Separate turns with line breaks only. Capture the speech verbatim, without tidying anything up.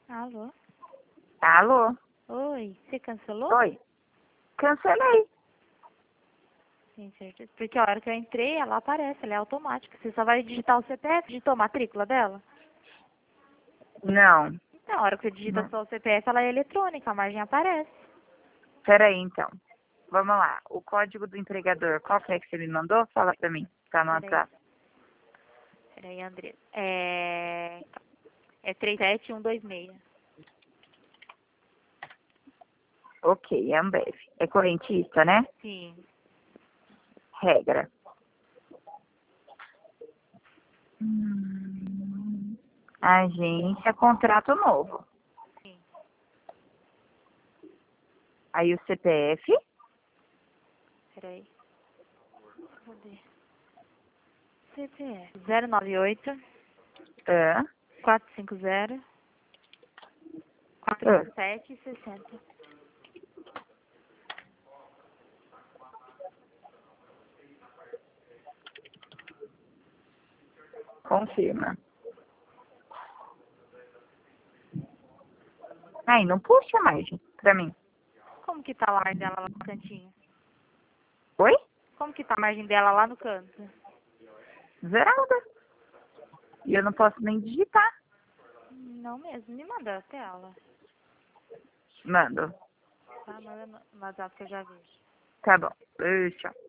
Alô?
Alô?
Oi, você cancelou?
Oi. Cancelei.
Sim, certeza. Porque a hora que eu entrei, ela aparece, ela é automática. Você só vai digitar o C P F, digitou a matrícula dela?
Não.
Então, a hora que você digita
Não.
só o C P F, ela é eletrônica, a margem aparece.
Peraí, então. Vamos lá. O código do entregador, qual que é que você me mandou? Fala pra mim. Tá no
Peraí,
WhatsApp.
peraí, André. É... É três sete um dois seis.
Ok, Ambev. É correntista, né?
Sim.
Regra. Hum, agência, contrato novo.
Sim.
Aí o C P F.
Peraí. Cadê? C P F. zero nove oito,
Ah,
quatro cinco zero, quatro
ah,
sete seis zero.
confirma. Aí, não puxa mais pra mim.
Como que tá a margem dela lá no cantinho?
Oi?
Como que tá a margem dela lá no canto?
Zerada. E eu não posso nem digitar.
Não mesmo, me manda a tela.
Mando.
Tá, manda no no WhatsApp que eu já vejo.
Tá bom. Deixa.